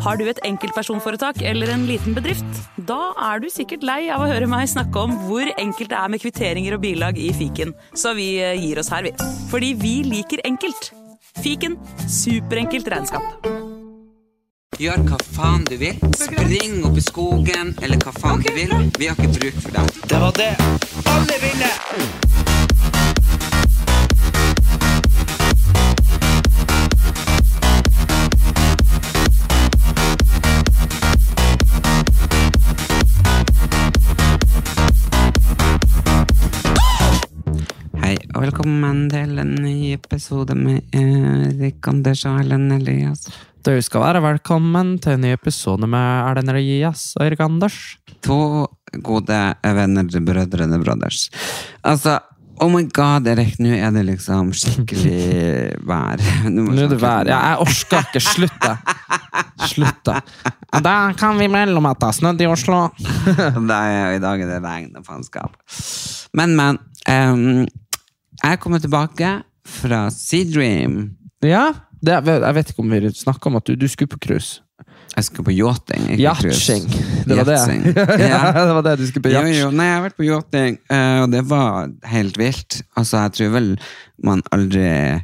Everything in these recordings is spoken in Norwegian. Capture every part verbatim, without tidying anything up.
Har du et enkeltpersonforetak eller en liten bedrift? Da er du sikkert lei av å høre meg snakke om hvor enkelt det er med kvitteringer og bilag i fiken. Så vi gir oss her, vi. Fordi vi liker enkelt. Fiken, superenkelt regnskap. Gjør hva faen du vil. Spring opp i skogen, eller hva faen okay, du vil. Vi har ikke bruk for det. Det var det alle ville! Hei, og velkommen til en ny episode med Erik, Anders og Erlend Elias. Du skal være velkommen til en ny episode med Erlend Elias og Erik Anders. To gode venner, brødrene brothers. Altså, oh my god, Erik, nå er det liksom skikkelig vær. Nå er det vær, ja, jeg orsker ikke, slutte. Slutte. Da kan vi melde om at det er snødd i Oslo. er, I dag er det regn og faenskap. Men, men, um, jeg kommer tilbake fra Sea Dream. Ja, det, jeg vet ikke om vi snakker om at du, du skulle på cruise. Jeg skulle på yachting, ikke Yachting, det var Yachting. det. Ja, det var det du skulle på yacht. Jo, jo, nei, jeg har vært på yachting, og det var helt vilt. Altså, jeg tror vel man aldri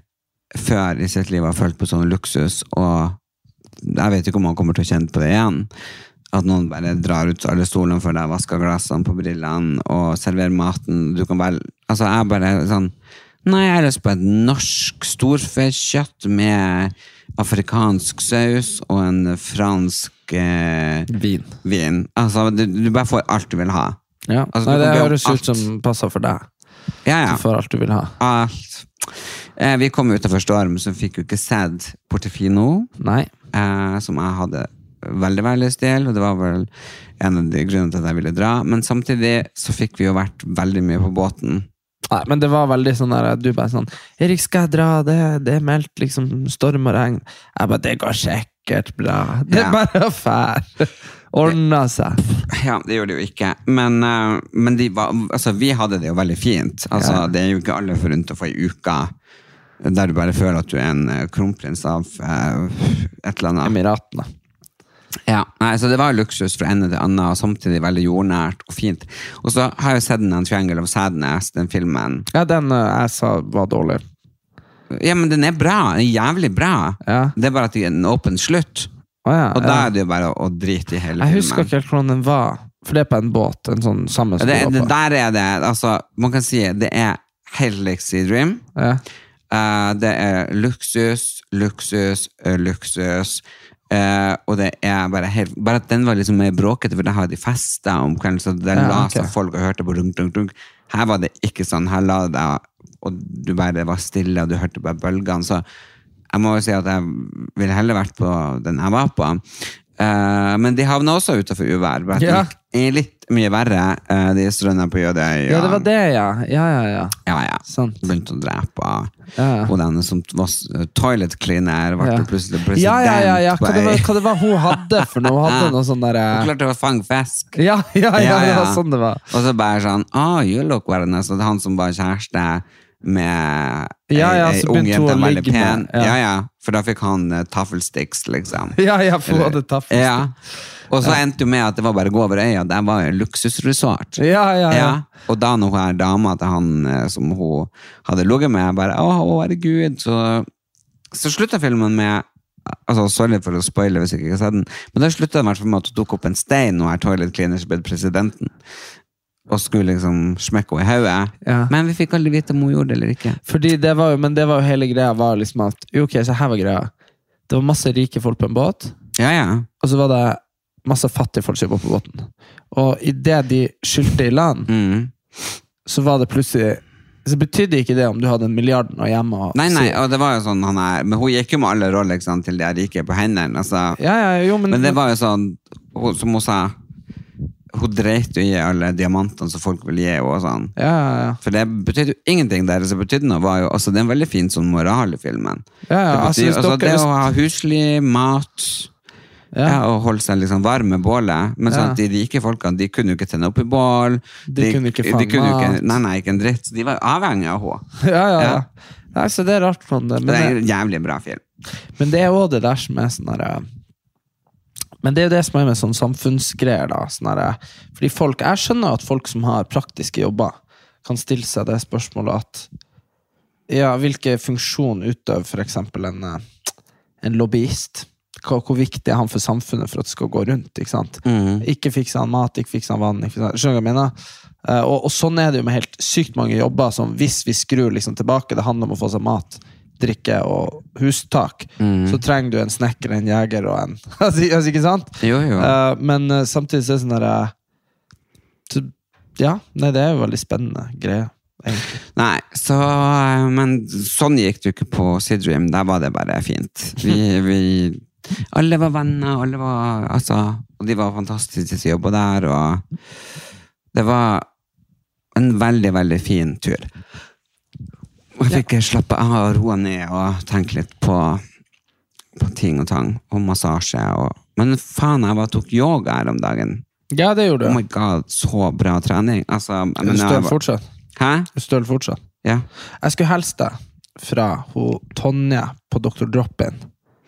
før i sitt liv har følt på sånn luksus, og jeg vet ikke om man kommer til å kjenne på det igjen. At noen bare drar ut alle stolene for deg, vasker glassene på brillene og serverer maten. Du kan bare, altså jeg bare sånn, nei, jeg har lyst på et norsk storfekjøtt med afrikansk saus og en fransk eh, Vin. vin. Altså, du, du bare får alt du vil ha. Ja, altså, nei, det høres alt. ut som passer for deg. Ja, ja. Du får alt du vil ha. Alt. Eh, vi kom utenfor Storm, så fikk jo ikke sett Portofino. Nei. Eh, som jeg hadde veldig, veldig stil, og det var vel en av de grunnene til at jeg ville dra, men samtidig så fikk vi jo vært veldig mye på båten. Nei, men det var veldig sånn der, du bare sånn, Erik, skal jeg dra? Det, det er meldt liksom storm og regn. Jeg bare, det går sikkert bra. Det er ja. Bare fær. Ordna seg. Ja, det gjorde det jo ikke. Men, uh, men de var, altså, vi hadde det jo veldig fint. Altså, ja. Det er jo ikke alle forunt å få i uka der du bare føler at du er en uh, kronprins av uh, et eller annet. Emiratene. Ja, nei, så det var luksus fra ende til annen, og samtidig veldig jordnært og fint. Og så har jeg jo sett den Triangle of Sadness, den filmen. Ja, den uh, jeg sa var dårlig. Ja, men den er bra, den er jævlig bra. Ja. Det er bare at det er en åpen slutt. Oh, ja, og da ja. er det jo bare å, å drite i hele jeg filmen. Jeg husker ikke helt hvordan den var, for det er på en båt, en sånn sammen som det, det, Der er det, altså, man kan si, det er helt like Sea Dream. Ja. Uh, det er luksus, luksus, uh, luksus, Uh, og det er bare helt bare at den var liksom mer bråkete, for det har de festet om kvelden, så der ja, la seg okay. folk og hørte på runk, runk, runk. Her var det ikke sånn, her la det og du bare var stille og du hørte bare bølgene, så jeg må jo si at jeg ville heller vært på den jeg var på. Uh, men de havna også utenfor uvær, bare at ja. Det er litt mye verre, uh, de strønner på Jødøy. Ja, det var det, ja. Ja, ja, ja. Ja, ja. Sånn. Begynte å drepe. Ja, ja. Og den som var toilet cleaner, var ja. Plutselig president. Ja, ja, ja, ja. Hva det, var, hva det var hun hadde for noe? Hun hadde noe sånn der... Hun klarte å fange fisk. Ja, ja, ja, ja, det var sånn det var. Og så bare sånn, oh, you look very nice. Og han som var kjæreste med ja, ja, ei ung jente veldig pen. Ja. ja, ja, for da fikk han uh, taffelsticks, liksom. Ja, ja, for han hadde taffelsticks. Ja. Og så ja. Endte jo med at det var bare gå over øya, det var jo en luksusresort. Ja, ja, ja, ja. Og da når hun er dama til han uh, som hun hadde lugget med, bare, å, å herregud, så, så sluttet filmen med, altså, sorry for å spoile hvis jeg ikke har sett den, men da sluttet den i hvert fall med at hun tok opp en stein og er toilet cleaner som ble presidenten. Og skulle liksom smekke henne i hodet. Ja. Men vi fikk aldri vite om hun gjorde det eller ikke. Fordi det var jo, men det var jo hele greia var liksom at, jo ok, så her var greia. Det var masse rike folk på en båt. Ja, ja. Og så var det masse fattige folk som var på båten. Og i det de skyldte i land, mm. så var det plutselig, så betydde ikke det om du hadde en milliard og hjemme. Og nei, nei, og det var jo sånn, han er, men hun gikk jo med alle roller til de er rike på hendene. Altså. Ja, ja, jo, men... Men det var jo sånn, som hun sa, hun dreit jo i alle diamantene som folk vil gi og sånn. Ja, ja, ja. For det betydde jo ingenting der, så betydde noe var jo, altså det er en veldig fin sånn moral i filmen. Ja, ja, det betyr, altså, altså det å ha huslig mat, ja. Ja, og holde seg liksom varm med bålet, men sånn at de rike folkene, de kunne jo ikke tenne opp i bål, de, de kunne ikke fange mat. Nei, nei, ikke en dritt, de var avhengige av henne. Ja, ja, ja. Nei, så det er rart for det. Men det er en jævlig bra film. Men det er også det der som er sånn der, Men det er jo det som er med sånn samfunnsgreier da, sånn her, fordi folk, jeg skjønner at folk som har praktiske jobber kan stille seg det spørsmålet at ja, hvilken funksjon utøver for eksempel en, en lobbyist? Hvor, hvor viktig er han for samfunnet for at det skal gå rundt, ikke sant? Mm. Ikke fikser han mat, ikke fikser han vann, ikke fikser han, skjønner du hva jeg mener? Uh, og, og sånn er det jo med helt sykt mange jobber som hvis vi skrur liksom tilbake, det handler om å få seg mat, drikke og hustak, Mm. så trenger du en snekker, en jeger og en altså, altså, ikke sant? Jo, jo. Uh, men uh, samtidig så er det sånn der uh, så, ja, nei, det er jo veldig spennende greie egentlig. Nei, så, men sånn gikk det jo ikke på Sidream, der var det bare fint. Vi, vi, alle var venner, alle var, altså, og de var fantastiske til å jobbe der, og det var en veldig, veldig fin tur. Og jeg fikk slappe av og roa ned og tenke litt på, på ting og tang, og massasje, og, men faen, jeg bare tok yoga her om dagen. Ja, det gjorde Oh du. my god, så bra trening. Altså, Er du men jeg støl var- fortsatt? Hæ? Er du støl fortsatt? Ja. Jeg skulle helst deg fra hun Tonje på doktor Drop-In.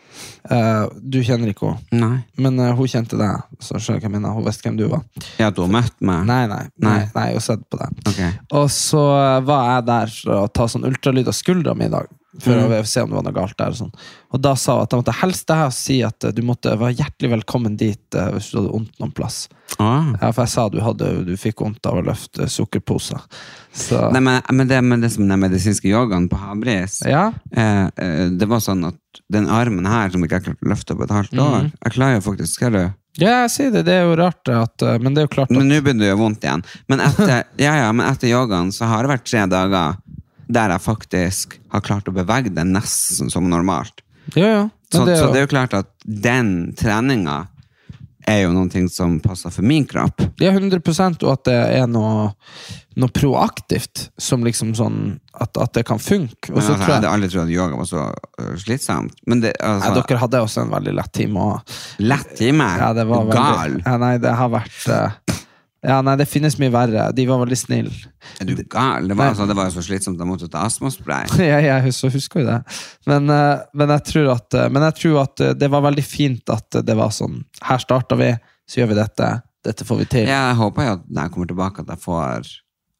Uh, du kjenner ikke hun, Nei. men uh, hun kjente deg, så skjønner jeg hva jeg mener. Hun visste hvem du var. Ja, du har møtt meg. Nei, nei, nei, Nei. nei, jeg har sett på deg. Ok. Og så uh, var jeg der for å ta sånn ultralyd av skuldra mi i dag, for Mm. å se om det var noe galt der og sånn. Og da sa hun at jeg måtte helst deg og si at uh, du måtte være hjertelig velkommen dit uh, hvis du hadde ondt noen plass. Ah. Ja, for jeg sa du, hadde, du fikk vondt av å løfte sukkerposer. Så, Nei, men, men, det, men det som den medisinske yogaen på Havbris, ja, eh, eh, det var sånn at den armen her som ikke jeg klarte å løfte opp et halvt år, Mhm. jeg klarer jo faktisk, skal du? ja, jeg sier det, det er jo rart at, uh, men det er jo klart at Men nå begynner det å gjøre vondt igjen. Men etter, ja, ja, men etter yogaen så har det vært tre dager der jeg faktisk har klart å bevege det nesten som normalt. ja, ja. Så, Men det er så jo- det er jo klart at den treninga er jo noen ting som passer for min kropp. Ja, hundre prosent, og at det er noe, noe proaktivt, som liksom sånn, at, at det kan funke. Og Men så altså, jeg tror hadde jeg, aldri trodd at yoga var så øh, slitsomt. Men det, altså, nei, dere hadde også en veldig lett time også. lett time. Ja, det var Gal. veldig, ja, nei, det har vært, eh, ja, nei, det finnes mye verre. De var veldig snill. Er du gal? Det var, Nei. altså, det var jo så slitsomt at jeg måtte ta astmaspray. Ja, jeg husker, husker jo det. Men, eh, men, jeg tror at, eh, men jeg tror at eh, det var veldig fint at det var sånn, her starter vi, så gjør vi dette, dette får vi til. Jeg håper jo at når jeg kommer tilbake at jeg får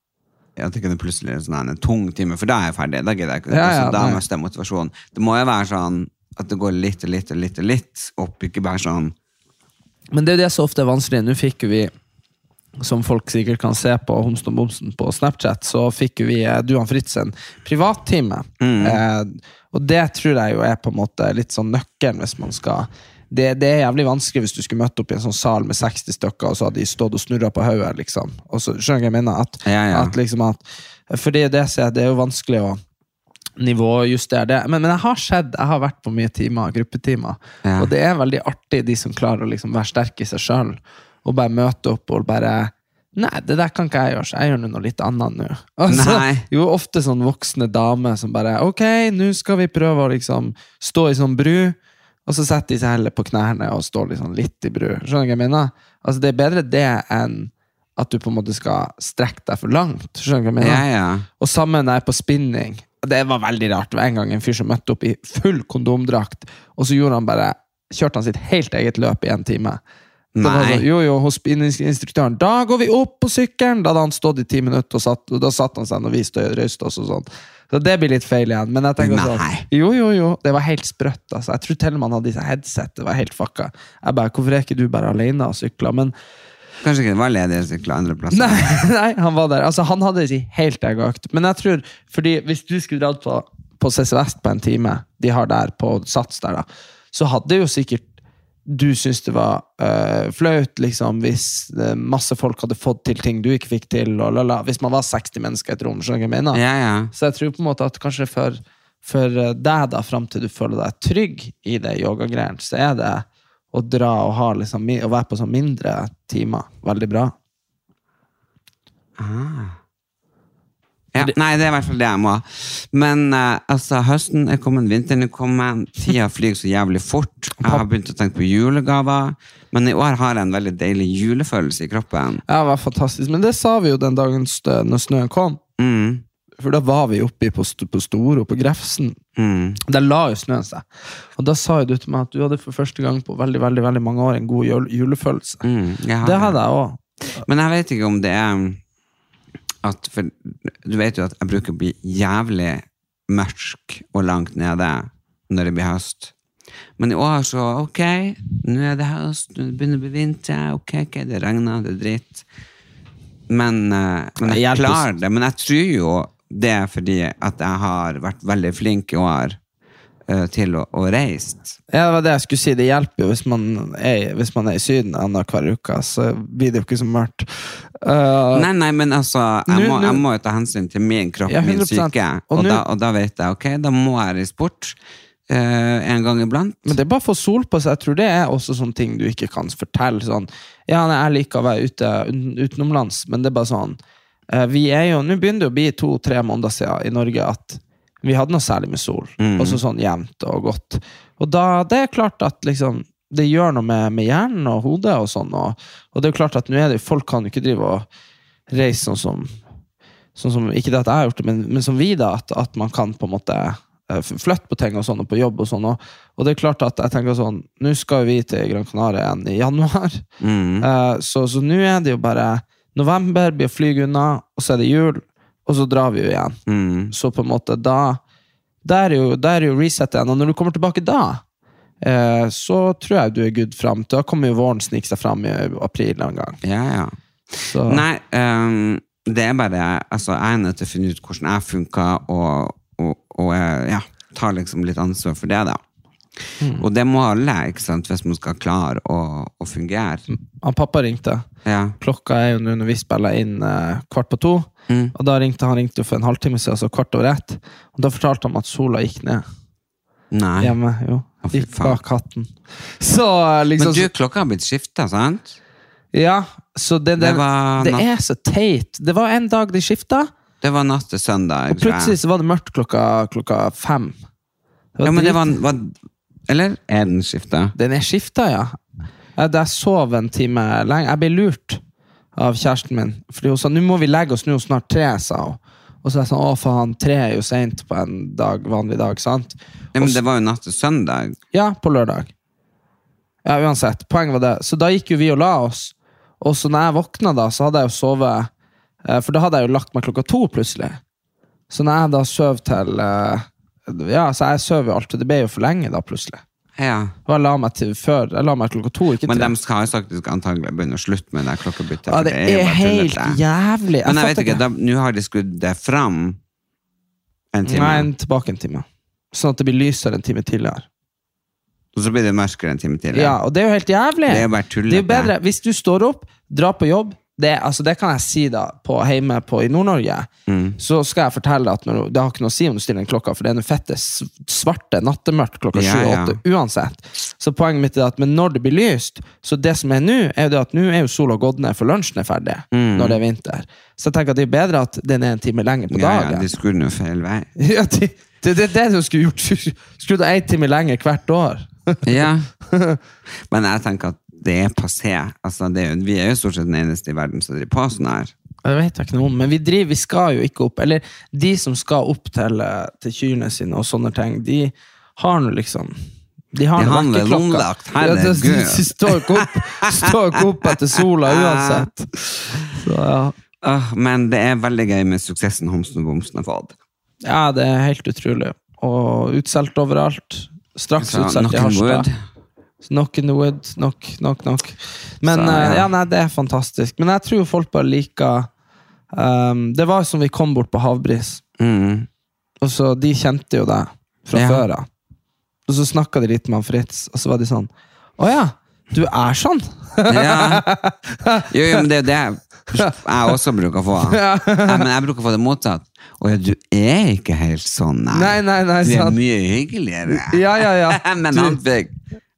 at det ikke er plutselig en sånn en tung time, for da er jeg ferdig. Da gidder jeg ikke. Ja, ja, altså, da nei. mister jeg motivasjon. Det må jo være sånn at det går litt og litt og litt og litt opp, ikke bare sånn. Men det er jo det som ofte er vanskelig. Nå fikk jo vi, som folk sikkert kan se på Homsen og Bomsen på Snapchat, så fikk jo vi, eh, du og Fritz, en privattime. Mm. Eh, og det tror jeg jo er på en måte litt sånn nøkkelen hvis man skal... Det, det er jævlig vanskelig hvis du skulle møte opp i en sånn sal med seksti stykker, og så hadde de stått og snurret på hodet, liksom. Og så skjønner jeg hva jeg mener, at, Ja, ja. at liksom at... For det er det, så det er jo vanskelig å nivåjustere det. Men, men jeg har sett, jeg har vært på mye timer, gruppetimer, Ja. og det er veldig artig de som klarer å liksom være sterke i seg selv, og bare møte opp og bare, nei, det der kan ikke jeg gjøre, så jeg gjør noe litt annet nå. Altså, Nei. jo, ofte sånn voksne damer som bare, ok, nå skal vi prøve å liksom stå i sånn bru, og så setter de seg heller på knærne og står liksom litt i bru. Skjønner du hva jeg mener? Altså, det er bedre det enn at du på en måte skal strekke deg for langt. Skjønner du hva jeg mener? Ja, ja. Og sammen når jeg er på spinning, det var veldig rart. Det var en gang en fyr som møtte opp i full kondomdrakt, og så gjorde han bare, kjørte han sitt helt eget løp i en time. Det var Nei. sånn, jo, jo, hos spinningsinstruktøren, da går vi opp på sykkelen, da hadde han stått i ti minutter, og, satt, og da satt han seg når vi stod og røyste oss og sånn. Så det blir litt feil igjen, men jeg tenker sånn, Nei. jo, jo, jo, det var helt sprøtt, altså. Jeg tror til og med han hadde disse headset, det var helt fucka. Jeg bare, hvorfor er ikke du bare alene og sykler? Men Kanskje ikke det var ledige sykler andre plasser. Nei, nei, han var der. Altså, han hadde sin helt egen økt. Men jeg tror, fordi hvis du skulle dratt på, på C C Vest på en time, de har der på Sats der da, så hadde jo sikkert du synes det var øh, flaut, liksom, hvis øh, masse folk hadde fått til ting du ikke fikk til, og lala, hvis man var seksti mennesker i et rom, skjønner du hva jeg mener? Ja, ja. Så jeg tror på en måte at kanskje for, for øh, deg da, frem til du føler deg trygg i det yogagreiene, så er det å dra og ha liksom, mi- å være på sånn mindre timer, veldig bra. Ja, nei, det er i hvert fall det jeg må. Men eh, altså, høsten er kommet, vinteren er kommet, tida flyger så jævlig fort. Jeg har begynt å tenke på julegaver, men i år har jeg en veldig deilig julefølelse i kroppen. Ja, det var fantastisk. Men det sa vi jo den dagen stø, når snøen kom. Mm. for da var vi oppe på, st på Storo, på Grefsen. Mm. Der la jo snøen seg. Og da sa jo du til meg at du hadde for første gang på veldig, veldig, veldig mange år en god jul julefølelse. Mm, jeg Det hadde jeg også. Men jeg vet ikke om det er at, for du vet jo at jeg bruker å bli jævlig mørk og langt nede når det blir høst. Men i år så, ok, nå er det høst, nå begynner det å bli vinter, ok, ok, det regner, det er dritt. Men, uh, men jeg klarer det, men jeg tror jo det er fordi at jeg har vært veldig flink i år uh, til å, å reise. Ja, det var det jeg skulle si, det hjelper jo hvis man er, hvis man er i syden annen hver uke, så blir det jo ikke så mørkt. Uh, nei, nei, men altså, jeg, nu, må, nu, jeg må jo ta hensyn til min kropp, ja, min syke, og, og, nu, da, og da vet jeg, ok, da må jeg reise bort Uh, en gang iblant. Men det er bare for sol på seg. Jeg tror det er også sånne ting du ikke kan fortelle sånn, ja, jeg liker å være ute utenomlands, men det er bare sånn uh, vi er jo, nå begynner det å bli to-tre måneder siden i Norge at vi hadde noe særlig med sol, mm. og så sånn jevnt og godt, og da, det er klart at liksom, det gjør noe med, med hjernen og hodet og sånn, og, og det er jo klart at nå er det, folk kan jo ikke drive og reise sånn som, sånn som ikke det at jeg har gjort det, men, men som vi da, at, at man kan på en måte flytt på ting og sånn, og på jobb og sånn, og, og det er klart at jeg tenker sånn, nå skal vi til Gran Canaria igjen i januar, mm. uh, så, så nå er det jo bare november, blir å flyge unna, og så er det jul, og så drar vi jo igjen. Mm. Så på en måte da, der er jo, der er jo reset igjen, og når du kommer tilbake da, uh, så tror jeg du er good frem, da kommer jo våren snike seg frem i april en gang. Ja, ja. Så. Nei, um, det er bare, altså, jeg er nødt til å finne ut hvordan jeg funker, og Og, og ja, tar liksom litt ansvar for det da. Mm. Og det må alle, ikke sant, hvis man skal klare å, å fungere. Han pappa ringte. Ja. Klokka er jo nå når vi spiller inn eh, kvart på to, mm. og da ringte han ringte jo for en halvtime siden, altså kvart over ett, og da fortalte han at sola gikk ned. Nei. Hjemme, jo. Å, gikk bak hatten. Så liksom... Men du, klokka har blitt skiftet, sant? Ja, så det, det, det, det er så teit. Det var en dag de skiftet, det var natt til søndag. Og plutselig så var det mørkt klokka, klokka fem. Ja, men det var, var... Eller er den skiftet? Den er skiftet, ja. Jeg, jeg sov en time lenge. Jeg ble lurt av kjæresten min. Fordi hun sa, nå må vi legge oss nå snart tre, sa hun. Og så er jeg sånn, å faen, tre er jo sent på en dag, vanlig dag, sant? Ja, men det var jo natt til søndag. Ja, på lørdag. Ja, uansett. Poenget var det. Så da gikk jo vi og la oss. Og så når jeg våkna da, så hadde jeg jo sovet... For da hadde jeg jo lagt meg klokka to plutselig. Så når jeg da søv til... Ja, så jeg søv jo alltid. Det ble jo for lenge da plutselig. Ja. Og jeg la meg til før. Jeg la meg klokka to, ikke tre. Men de skal jo faktisk antagelig begynne å slutte med det klokkebyttet. Ja, det, det er, er helt tullete. Jævlig. Men jeg vet ikke, da, nå har de skrudd det fram en time. Nei, en, tilbake en time. Sånn at det blir lysere en time tidligere. Og så blir det mørkere en time tidligere. Ja, og det er jo helt jævlig. Det er jo bare tullete. Det er jo bedre. Hvis du står opp, drar på jobb, Det, altså det kan jeg si da på, hjemme på, i Nord-Norge mm. så skal jeg fortelle at når, det har ikke noe å si om du stiller en klokka, for det er noe fette svarte nattemørkt klokka ja, sju åtte ja. Uansett, så poenget mitt er at men når det blir lyst, så det som er nå er jo det at nå er jo sola gått ned for lunsjen er ferdig mm. når det er vinter, så jeg tenker at det er bedre at den er en time lenger på ja, dagen. Ja, de skulle noe feil vei. Ja, det, det, det er det du skulle gjort, skulle du en time lenger hvert år. Ja, men jeg tenker at det er passé. Altså, det er jo, vi er jo stort sett den eneste i verden som driver på sånn her. Jeg vet ikke noe om, men vi driver, vi skal jo ikke opp, eller de som skal opp til, til kyrene sine og sånne ting, de har noe liksom, de har noe vekkerklokka. Ja, de, de står ikke opp, står ikke opp etter sola uansett. Så, ja. uh, men det er veldig gøy med suksessen Homsen og Bomsen har fått. Ja, det er helt utrolig. Og utselt overalt. Straks så, utselt i Harstad. Knock in the wood, knock, knock, knock. Men så, ja. ja, nei, det er fantastisk. Men jeg tror folk bare liker um, det var som vi kom bort på Havbris. Mm. Og så de kjente jo det fra ja. Før. Og så snakket de litt med han Fritz, og så var de sånn, åja, du er sånn. Ja. Jo, jo, men det er det jeg også bruker å få. Ja, men jeg bruker å få det motsatt. Og ja, du er ikke helt sånn, nei. Nei, nei, nei, du er sant. Mye hyggeligere. Ja, ja, ja. Men du... han fikk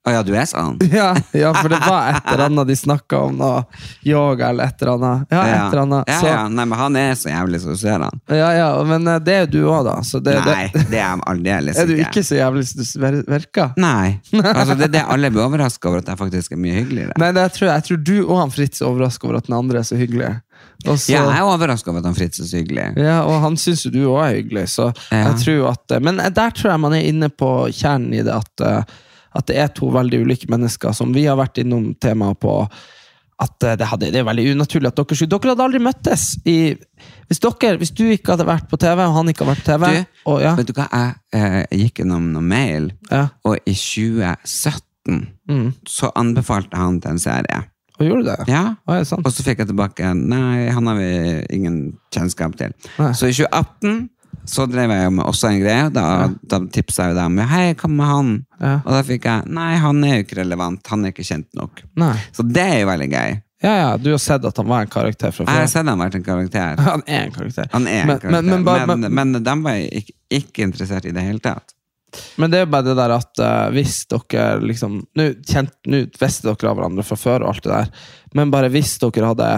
Åja, du er sånn? Ja, ja, for det var et eller annet de snakket om noe yoga eller et eller annet. Ja, et eller annet. Ja, Så, ja, nei, men han er så jævlig så du ser han. ja, ja, men eh, det er jo du også da. Så det, Nei, det, det er han aldeles er du ikke så jævlig som du ver- virker? Nei, altså det er det alle blir overrasket over at jeg faktisk er mye hyggeligere. Nei, det, jeg, tror, jeg tror du og han Fritz er overrasket over at den andre er så hyggelig. Og så, Ja, jeg er overrasket over at han Fritz er så hyggelig. ja, og han synes jo du også er hyggelig, så Ja. jeg tror at... Men der tror jeg man er inne på kjernen i det, at, eh, at det er to veldig ulike mennesker, som vi har vært innom temaet på, at eh, det, hadde, det er veldig unaturlig at dere skulle... Dere hadde aldri møttes i... Hvis, dere, hvis du ikke hadde vært på T V, og han ikke hadde vært på T V... Du, og, ja, vet du hva, jeg, eh, jeg gikk gjennom noen mail, ja, og i tjue sytten mm. så anbefalte han til en serie. Og gjorde du det? Ja, Å, er det sant? og så fikk jeg tilbake, nei, han har vi ingen kjennskap til. Nei. Så i tjue atten så drev jeg jo med også en greie, da, da tipset jeg jo dem, hei, hva med han? Ja. Og da fikk jeg, nei, han er jo ikke relevant, han er ikke kjent nok. Nei. Så det er jo veldig gøy. Ja, ja, du har sett at han var en karakter fra Jeg har før. sett han vært en karakter. Han er en karakter. Han er en Men- karakter, men- men bare- men, men, de var ikke, ikke interessert i det hele tatt. Men det er jo bare det der at uh, hvis dere liksom Nå kjent, nå visste dere av hverandre fra før og alt det der, men bare hvis dere hadde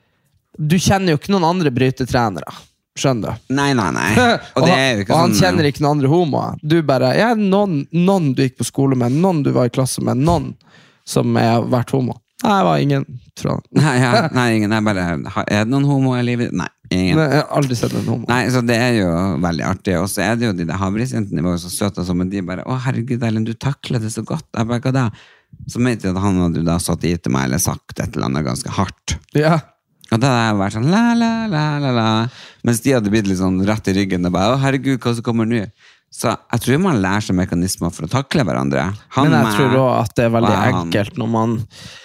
Du kjenner jo ikke noen andre brytetrenere, skjønner du? Nei, nei, nei. Og, Og det han, er jo ikke og han sånn... kjenner ikke noen andre homoer. Du bare, ja, noen, noen du gikk på skole med, noen du var i klasse med, noen som har vært homo. Nei, det var ingen, tror jeg. Nei, ja, nei, ingen er bare... Er det noen homo i livet? Nei, ingen. Nei, jeg har aldri sett en homo. Nei, så det er jo veldig artig. Og så er det jo de der havrisjentene var jo så søte, og så, men de bare, å herregud, Ellen, du takler det så godt. Jeg bare, hva da? Så mente jeg at han hadde jo da satt i til meg, eller sagt et eller annet ganske hardt. Ja. Og da hadde jeg vært sånn, la, la, la, la, la. Mens de hadde blitt litt sånn rett i ryggen, og bare, å herregud, hva som kommer nå? Så jeg tror man lærer seg mekanismer for å takle hverandre. Han Men jeg med- tror også at det er veldig og han- enkelt når man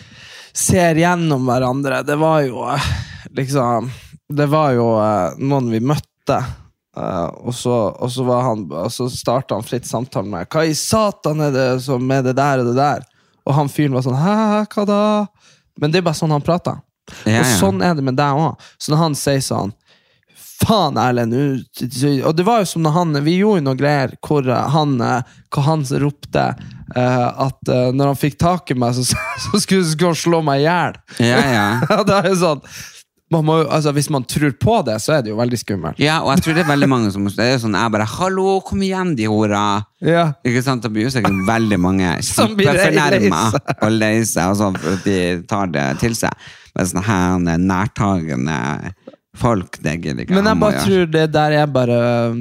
ser gjennom hverandre. Det var jo eh, liksom Det var jo eh, noen vi møtte, eh, og, så, og så var han Og så startet han fritt samtalen med hva i satan er det som er det der og det der? Og han fyren var sånn, hæ, hva da? Men det er bare sånn han prater. Ja, Og ja. sånn er det med deg også. Så når han sier sånn, faen Erlend, nu- og det var jo som når han, vi gjorde noe greier hvor eh, han, eh, hvor han ropte eh, at eh, når han fikk tak i meg, så, så skulle, skulle han slå meg ihjel. Ja, ja. Ja, det er jo sånn, man må, jo- altså, hvis man tror på det, så er det jo veldig skummelt. Ja, og jeg tror det er veldig mange som det er jo sånn, jeg bare, hallo, kom igjen de hora. Ja. Ikke sant, det blir jo sikkert veldig mange Som blir kjempefornærmet lei seg. og lei seg, og sånn, for at de tar det til seg. Men sånn her nærtagende folk, det gidder ikke Men jeg han må bare gjøre. tror det der er bare um,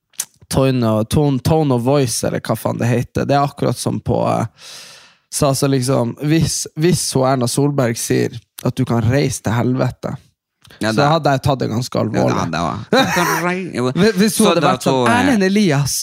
tone, og- tone, tone of voice, eller hva faen det heter. Det er akkurat som på uh, så altså liksom, hvis, hvis hun Erna Solberg sier at du kan reise til helvete, Ja, så da- hadde jeg tatt det ganske Ja, alvorlig. da, det var. Hvis hvis hun Så hadde da vært sånn, tror jeg- Erlend Elias,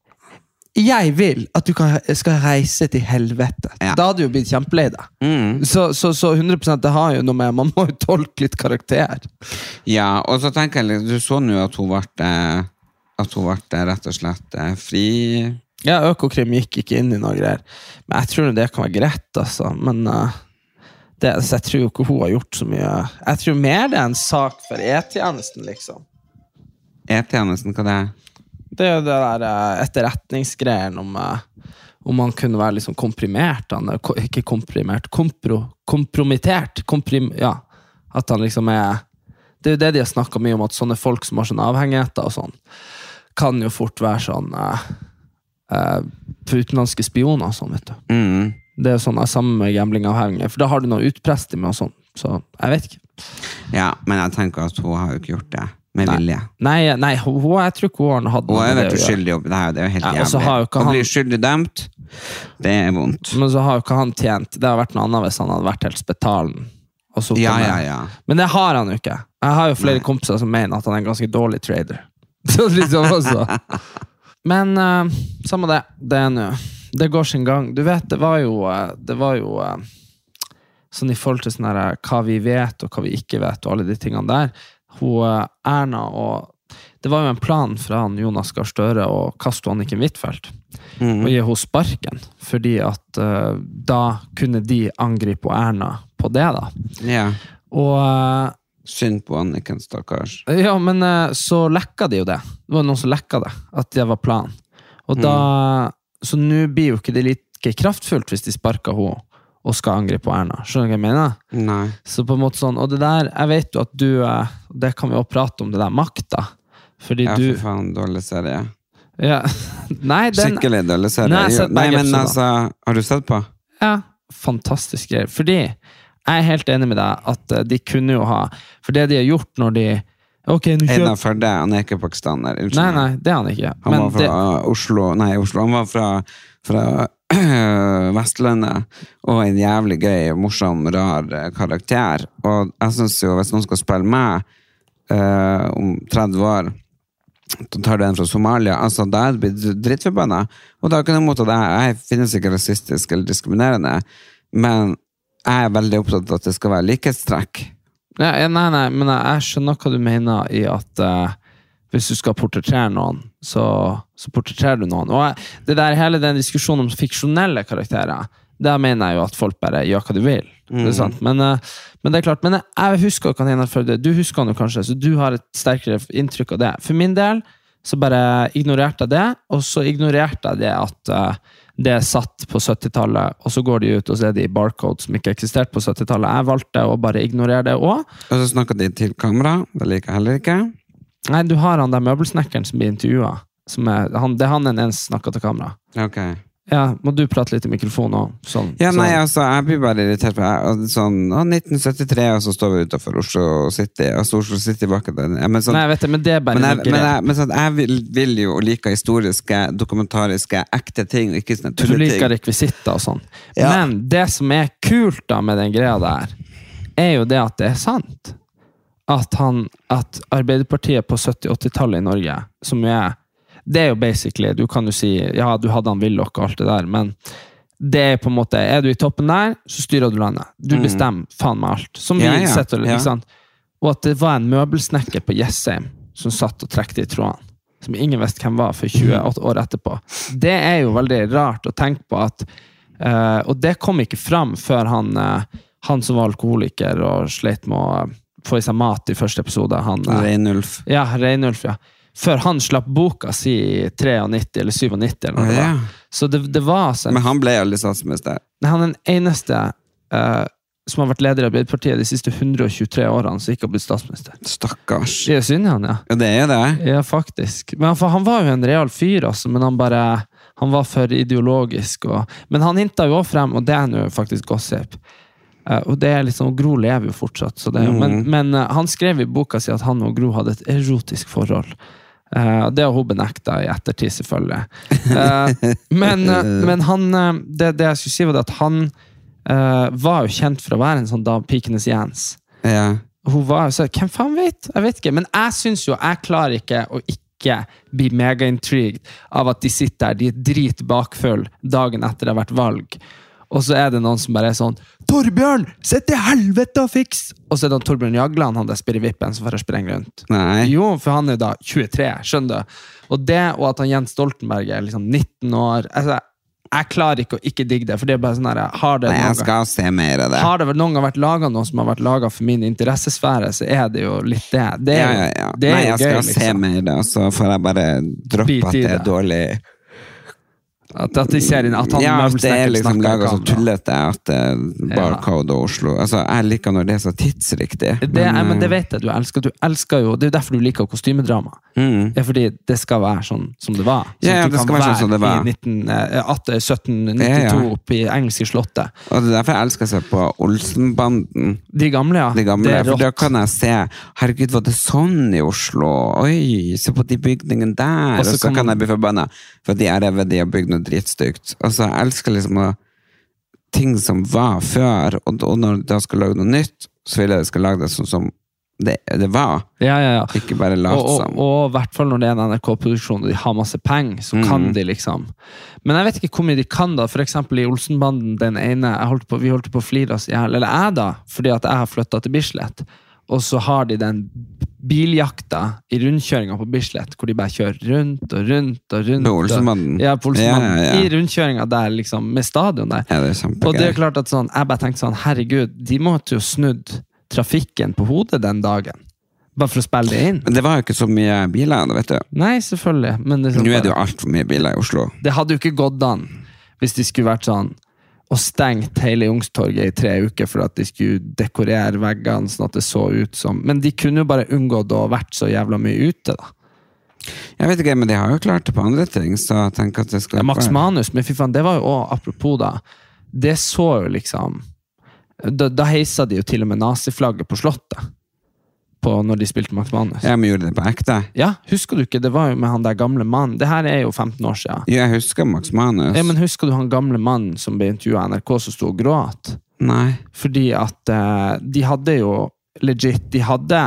jeg vil at du kan, skal reise til helvete. Ja. Da hadde du jo blitt kjempelei deg. Mm. Så, så, så hundre prosent det har jo noe med, man må jo tolke litt karakter. Ja, og så tenker jeg, litt- du så nå at hun ble, eh, at hun ble rett og slett eh, fri. Ja, Økokrim gikk ikke inn i noe greier. Men jeg tror det kan være greit, altså. Men uh, det, så jeg tror jo ikke hun har gjort så mye. Jeg tror mer det er en sak for E-tjenesten, liksom. E-tjenesten, hva det er? Det er jo det der uh, etterretningsgreier om, uh, om man kunne være liksom komprimert. Han, er ko- ikke komprimert, kompro, kompromittert. Komprim, ja, at han liksom er... Det er jo det de har snakket mye om, at sånne folk som har sånne avhengigheter og sånn, kan jo fort være sånn... Uh, uh, for utenlandske spioner og sånn, vet du. Mm. Det er sånn uh, samme med gamblingavhengige, for da har du noe utprest i med og sånn. Så jeg vet ikke. Ja, men jeg tenker at hun har jo ikke gjort det med Nei. vilje. Nei, nei hun, hun- jeg tror ikke hun har hatt Hun noe har jo med det vært å gjøre. uskyldig, og det er jo- det er jo helt Ja, og så har jo jævlig. ikke Å han- bli skyldig dømt, det er vondt. Men så har jo ikke han tjent. Det har vært noe annet hvis han hadde vært helt spetalen. Og så Ja, kan ja, jeg- ja. Men det har han jo ikke. Jeg har jo flere Nei. kompiser som mener at han er en ganske dårlig trader. Så liksom også. Men uh, samme det. Det er nå. Det går sin gang. Du vet, det var jo, uh, det var jo uh, sånn i forhold til sånn her, uh, hva vi vet og hva vi ikke vet, og alle de tingene der. Hun, uh, Erna og det var jo en plan fra han Jonas Gahr Støre å kaste Anniken Huitfeldt Mm. og gi henne sparken, fordi at uh, da kunne de angripe Erna på det da. Ja. Og uh, Synd på Anniken, stakkars. ja, men uh, så lekka de jo det. Det var noen som lekka det, at det var planen. Og da, så nå blir jo ikke det litt ganske kraftfullt hvis de sparker henne og skal angripe på Erna. Skjønner du hva jeg mener? Nei. Så på en måte sånn, og det der, jeg vet jo at du, det kan vi også prate om, det der makta. Fordi Ja, du... for faen, dårlig serie. Ja, nei, den... Skikkelig dårlig serie. Nei, jeg har sett Nei, begge men episoder. altså, har du sett på? Ja, fantastisk greier. Fordi jeg er helt enig med deg at eh, de kunne jo ha, for det de har gjort når de, ok, nå En kjøper... av Førde, han er ikke pakistaner. unnskyld Nei, meg. nei, det er han ikke. Han Men var fra det... Oslo, nei, Oslo, han var fra, fra Vestlandet, og en jævlig gøy, morsom, rar eh, karakter. Og jeg synes jo, hvis noen skal spille meg eh, om tretti år, da tar du en fra Somalia, altså da er det blitt drittforbanna. Og da kan jeg motta det, jeg finnes ikke rasistisk eller diskriminerende, men jeg er veldig opptatt av at det skal være likhetstrekk. Ja, ja, nei, nei, men jeg, jeg skjønner hva du mener i at uh, hvis du skal portrettere noen, så, så portretterer du noen. Og jeg, det der hele den diskusjonen om fiksjonelle karakterer, der mener jeg jo at folk bare gjør hva de vil. Mm. Det er sant. Men, uh, men det er klart, men jeg, jeg husker hva han for det. Du husker han jo kanskje, så du har et sterkere inntrykk av det. For min del, så bare ignorerte jeg det, og så ignorerte jeg det at uh, det er satt på syttitallet, og så går de ut og så er de barcode som ikke eksisterte på syttitallet. Jeg valgte å bare ignorere det også. Og så snakket de til kamera, det liker jeg heller ikke. Nei, du har han der møbelsnekkeren som blir intervjuet. Som er, han, det er han en eneste snakker til kamera. Ok. Ja, må du prate litt i mikrofonen også? Sånn, Ja, nei, sånn. altså, jeg blir bare irritert på jeg, sånn, å, nitten syttitre, og så står vi utenfor Oslo City, altså Oslo City var ikke det. Ja, men sånn, Nei, jeg vet det, men det er bare men jeg, noe men greit. jeg, men sånn, jeg vil, vil jo like historiske, dokumentariske, ekte ting, ikke sånne Du tulleting. liker rekvisitter og sånn. Ja. Men det som er kult da med den greia der, er jo det at det er sant. At, han, at Arbeiderpartiet på sytti-åttitallet i Norge, som jo er det er jo basically, du kan jo si ja, du hadde han Willoch og alt det der, men det er på en måte, er du i toppen der, så styrer du landet. Du Mm. bestemmer faen meg alt. Som vi Ja, ja, setter, ja. ikke sant? Og at det var en møbelsnekker på Jessheim som satt og trekte i trådene, som ingen visste hvem var for tjueåtte år etterpå. Det er jo veldig rart å tenke på at, eh, og det kom ikke fram før han, eh, han som var alkoholiker og sleit med å få i seg mat i første episode. Han, eh, Reinulf. ja, Reinulf, ja. Før han slapp boka si i nittitre eller nittisju eller noe. det Ja. var. Så det, det var altså en, Men han ble aldri statsminister. han er den eneste eh, som har vært leder i Arbeiderpartiet de siste hundre og tjuetre årene som ikke har blitt statsminister. Stakkars. Det er synd i han, ja. Ja, det er det. Ja, faktisk. Men han, han var jo en real fyr, altså, men han bare han var for ideologisk. Og, men han hinta jo også frem, og det er jo faktisk gossip. Uh, og det er liksom, og Gro lever jo fortsatt. Så det, er jo- Men, men uh, han skrev i boka si at han og Gro hadde et erotisk forhold. Uh, det har hun benekta i ettertid, selvfølgelig. Uh, men, uh, men han uh, det, det jeg skulle si var det at han uh, var jo kjent for å være en sånn da Pikenes Jens. Ja. Hun var jo så, hvem faen vet? Jeg vet ikke, men jeg synes jo, jeg klarer ikke å ikke bli mega-intrigued av at de sitter der, de er drit bakfull dagen etter det har vært valg. Og så er det noen som bare er sånn Torbjørn, sett i helvete og fiks! Og så er det Torbjørn Jagland, han der spirrevippen som får sprenge rundt. Nei. Jo, for han er jo da tjuetre, skjønner du? Og det, og at han Jens Stoltenberg er liksom nitten år, altså, jeg klarer ikke å ikke digge det, for det er bare sånn her, har det Nei, noen jeg skal se mer av det. har det vel noen gang vært laget noe som har vært laget for min interessesfære, så er det jo litt det. Det er, Ja, jo- ja, ja. Det er Nei, jo jeg gøy, skal se liksom. mer det, og så får jeg bare droppe Bit at i det er det. dårlig. At, at de ser inn, at han Ja, at det er møbelsnekkeren liksom snakker i laget så kamera. tullete at uh, Barcode og Oslo. Altså, jeg liker når det er så tidsriktig. Det, er, men det eh, vet jeg, du elsker, du elsker jo, det er jo derfor du liker kostymedrama. mm. Det er fordi det skal være sånn som det var. Sånn Ja, ja, at du det kan skal være sånn som det var. I nitten, eh, atten- sytten nittito Ja, ja. oppe i engelske slottet. Og det er derfor jeg elsker å se på Olsenbanden. De gamle, ja. De gamle, det er for da rått. kan jeg se herregud, var det sånn i Oslo? Oi, se på de bygningene der. Og Og så så kan kan man- jeg bli forbanna, for de er ved de har bygd noe dritstygt. Altså, jeg elsker liksom å ting som var før, og, og når de skal lage noe nytt, så vil jeg de skal lage det sånn som det, det var. Ja, ja, ja. Ikke bare Og, lagt og, som. og i hvert fall når det er en N R K-produksjon og de har masse penger, så Mm. kan de liksom. Men jeg vet ikke hvor mye de kan da. For eksempel i Olsenbanden, den ene, jeg holdt på, vi holdt på å flire oss i hjel, eller jeg da, fordi at jeg har flyttet til Bislett. Og så har de den biljakta i rundkjøringen på Bislett, hvor de bare kjører rundt og rundt og rundt. På Olsenbanden? Ja, på Olsenbanden. Ja, ja, ja. I rundkjøringen der, liksom, med stadion der. Ja, det er Og kjempegøy. det er klart at sånn, jeg bare tenkte sånn, herregud, de måtte jo snudd trafikken på hodet den dagen. Bare for å spille det inn. Men det var jo ikke så mye biler, vet du. Nei, selvfølgelig. Men det, Nå er det jo alt for mye biler i Oslo. det hadde jo ikke gått an. hvis de skulle vært sånn og stengt hele Youngstorget i tre uker for at de skulle dekorere veggene sånn at det så ut som, men de kunne jo bare unngått å vært så jævla mye ute da. Jeg vet ikke, men de har jo klart det på andre ting, så jeg tenker at det skal ja, Max Manus, men fy faen, det var jo også, apropos da, det så jo liksom, da, da heisa de jo til og med naziflagget på slottet, på når de spilte Max Manus. Ja, men gjorde det på ekte? Ja, husker du ikke, det var jo med han der gamle mannen, det her er jo femten år siden. Ja, jeg husker Max Manus. Ja, men husker du han gamle mannen som ble intervjuet av N R K som stod og gråt? Nei. Fordi at uh, de hadde jo legit, de hadde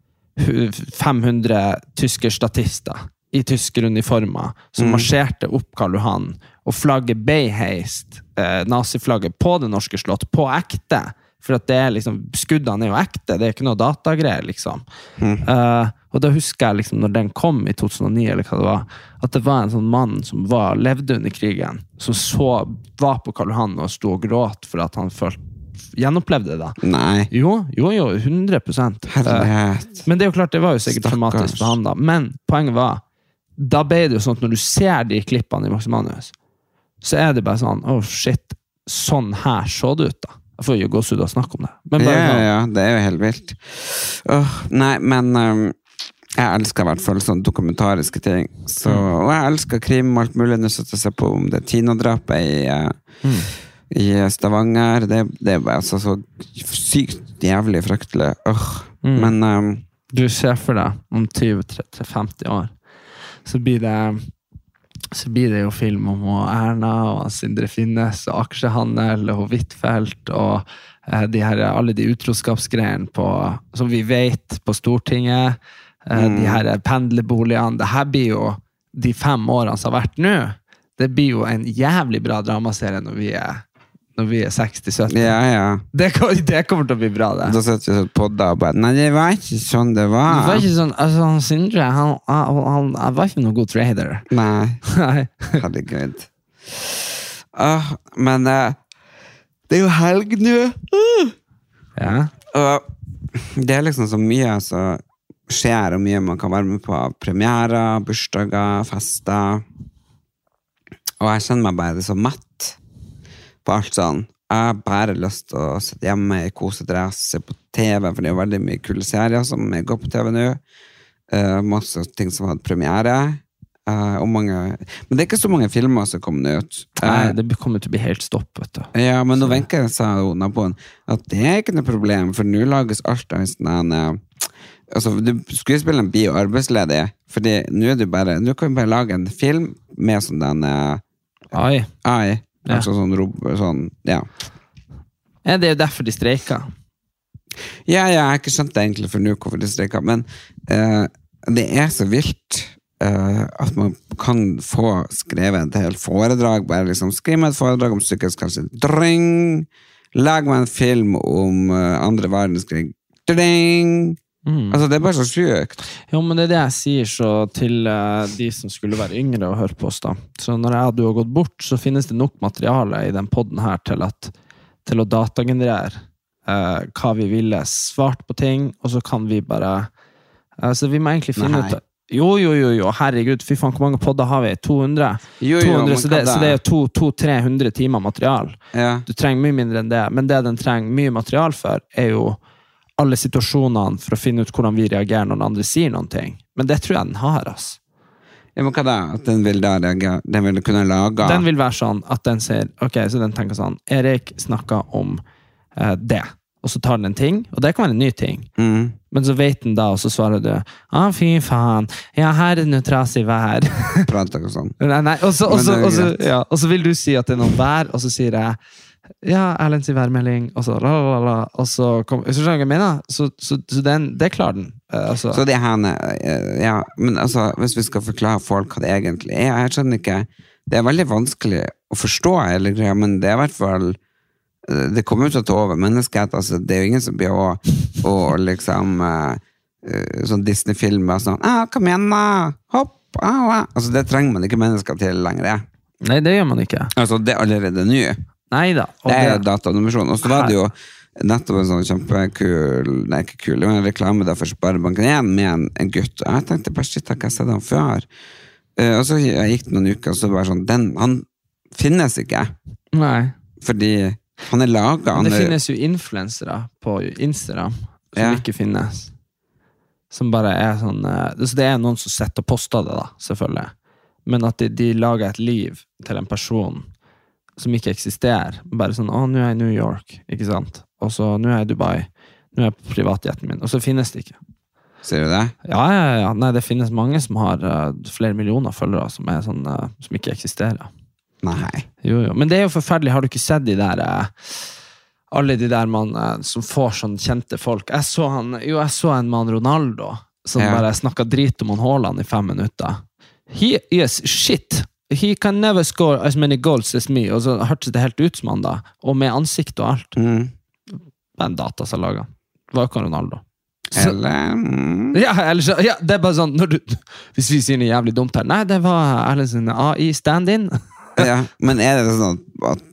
fem hundre tyske statister i tyske uniformer som mm. marsjerte opp Karl Johan, og flagget ble heist, uh, naziflagget på det norske slott, på ekte, for at det er liksom, skuddene er jo ekte, det er ikke noe datagreier, liksom. Mm. Uh, og da husker jeg liksom, når den kom i to tusen og ni, eller hva det var, at det var en sånn mann som var, levde under krigen, som så, var på Karl Johan og stod og gråt for at han følte, gjenopplevde det da. Nei. Jo, jo, jo, hundre prosent. Herlighet. Uh, men det er jo klart, det var jo sikkert traumatisk for han da. Men poenget var, da ble det jo sånn at når du ser de klippene i Max Manus, så er det bare sånn, oh shit, sånn her så det ut da. Jeg får jo gå ut og snakke om det. Men bare, ja, ja, det er jo helt vilt. Oh, nei, men um, jeg elsker i hvert fall sånne dokumentariske ting. Så, mm. Og jeg elsker krim og alt mulig. Nå satt jeg se på om det Tina-drapet i, uh, mm. i Stavanger. Det, det er bare altså, så sykt jævlig fryktelig. Oh. Mm. Men um, du ser for deg om tjue tretti femti år, så blir det så blir det jo film om Erna og Sindre Finnes og aksjehandel og Hvitfeldt og eh, de her, alle de utroskapsgreiene på, som vi vet på Stortinget, eh, mm. de her pendlerboligene. Det her blir jo de fem årene som har vært nå. Det blir jo en jævlig bra dramaserie når vi er når vi er seksti sytti. Ja, ja. Det, det kommer til å bli bra, det. Da setter vi sånn podda og bare, nei, det var ikke sånn det var. Det var ikke sånn, altså, han Sindre, han, han, han, han var ikke noen god trader. Nei. Nei. Herregud. Uh, men uh, det er jo helg nå. Uh. Ja. Og det er liksom så mye som skjer, og mye man kan være med på. Premierer, bursdager, fester. Og jeg kjenner meg bare så matt på alt sånn. Jeg har bare lyst til å sitte hjemme i kosedress, se på T V, for det er jo veldig mye kule serier som går på T V nå. Uh, masse ting som hadde premiere. Uh, og mange, men det er ikke så mange filmer som kommer ut. Uh, Nei, det kommer til å bli helt stopp, vet du. Ja, men nå venker jeg, sa hun på en, at det er ikke noe problem, for nå lages alt av en sånn uh, altså, skuespilleren blir jo arbeidsledig, fordi nå er det bare, nå kan vi bare lage en film med sånn den uh, Ai. Ai. Ja. Altså sånn, sånn, ja. Ja, det er jo derfor de streiker. Ja, ja, jeg har ikke skjønt det egentlig for nå hvorfor de streiker, men uh, det er så vilt uh, at man kan få skrevet et helt foredrag, bare liksom skrive et foredrag om psykisk helse, dring, lag meg en film om uh, andre verdenskrig, dring. Mm. Altså det er bare så sykt. Jo, men det er det jeg sier så til uh, de som skulle være yngre og høre på oss da. Så når jeg hadde gått bort, så finnes det nok materiale i den podden her til, at, til å datagenerere uh, hva vi ville svart på ting, og så kan vi bare uh, så vi må egentlig finne Nei. ut jo, jo, jo, jo, herregud, fy faen, hvor mange podder har vi? to hundre? Jo, jo, to hundre så, det, det? så det er jo to til tre hundre timer material. Ja. Du trenger mye mindre enn det, men det den trenger mye material for er jo alle situasjonene for å finne ut hvordan vi reagerer når den andre sier noen ting. Men det tror jeg den har, altså. Ja, men hva da? At den vil da reagere? Den vil kunne lage? Den vil være sånn at den sier, ok, så den tenker sånn, Erik snakket om uh, det, og så tar den en ting, og det kan være en ny ting. Mm. Men så vet den da, og så svarer du, ah, fy faen, ja, her er det noe trasig vær. Prater ikke sånn. Nei, nei, og så, og, så, Men det er og, så, greit. ja, og så vil du si at det er noe vær, og så sier jeg, ja, Erlend sier værmelding, og så la la la la, og så kom, så skjønner jeg hva jeg mener, så, så, så den, det klarer den. Uh, altså. Så det her, ja, men altså, hvis vi skal forklare folk hva det egentlig er, jeg skjønner ikke, det er veldig vanskelig å forstå, eller, men det er i hvert fall, det kommer ut til å ta over menneskehet, altså, det er jo ingen som blir å, å liksom, uh, sånn Disney-filmer, sånn, ah, kom igjen da, hopp, ah, ah. Altså, det trenger man ikke mennesker til lenger, ja. Nei, det gjør man ikke. Altså, det er allerede ny. Neida. Det er datanimasjon. Og så var det jo nettopp en sånn kjempekul, nei, ikke kul, det var en reklame der for Sparebanken igjen med en, en gutt. Og jeg tenkte bare, shit, har ikke jeg sett han før? Uh, og så gikk det noen uker, og så var det sånn, den, han finnes ikke. Nei. Fordi han er laget. Men Han det er, finnes jo influensere på Instagram som Ja. ikke finnes. Som bare er sånn eh, Så det er noen som setter og poster det da, selvfølgelig. Men at de, de lager et liv til en person som ikke eksisterer. Bare sånn, å, nå er jeg i New York, ikke sant? Og så, nå er jeg i Dubai. Nå er jeg på privatjetten min. Og så finnes det ikke. ser du det? Ja, ja, ja. Nei, det finnes mange som har uh, flere millioner følgere som er sånn, uh, som ikke eksisterer. Nei. Jo, jo. Men det er jo forferdelig. Har du ikke sett de der uh, alle de der man uh, som får sånn kjente folk? Jeg så han, jo, jeg så en mann Ronaldo som Ja. bare snakket drit om han Haaland i fem minutter. He is shit. He can never score as many goals as me. Og så hørtes det helt ut som han da. Og med ansikt og alt. Mm. En data som laget. Det var jo ikke Ronaldo. Så, Eller mm. ja, eller så, ja, det er bare sånn når du, hvis vi sier noe jævlig dumt her. Nei, det var Erlend sin A I stand-in. Ja, men er det sånn at,